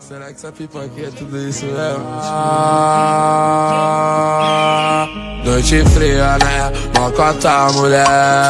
Será que essa pipoquinha é tudo isso mesmo? Noite fria, né? Mocota, mulher.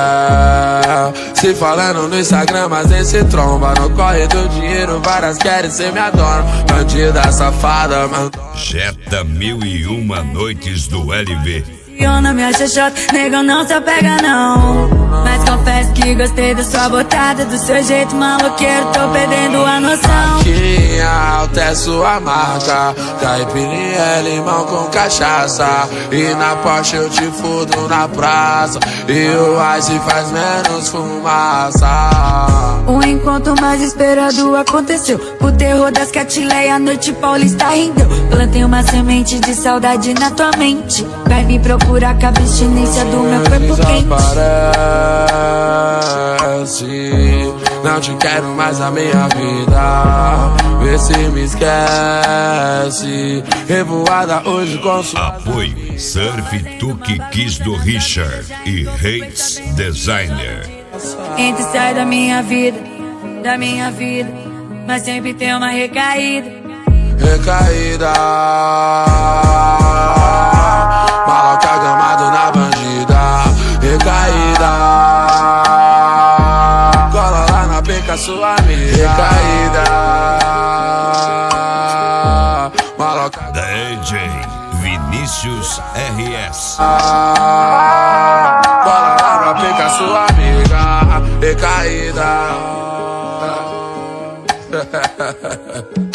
Se falando no Instagram, mas nem se tromba. No corre do dinheiro, várias querem ser minha dona. Bandida, safada, mas... Jetta 1001 noites do LV. Me acha chato, nego, não se apega não. Mas confesso que gostei da sua botada, do seu jeito maloqueiro, tô perdendo a noção. Aqui alta é sua marca, caipirinha é limão com cachaça. E na Porsche eu te fudo na praça, e o Ice faz menos fumaça. O encontro mais esperado aconteceu, o terror das Catileia, a noite paulista rendeu. Plantei uma semente de saudade na tua mente, vai me procurar com a abstinência do meu corpo quente. Desaparece, não te quero mais na minha vida. Vê se me esquece, revoada hoje com sua... Apoio Surf Tuque Kiss do Richard e Hates Designer. Entra e sai da minha vida, mas sempre tem uma recaída. Recaída, maloca gramado na bandida. Recaída, cola lá na peca sua amiga. Recaída, maloca DJ Vinícius RS. cola lá na peca sua amiga. Recaída.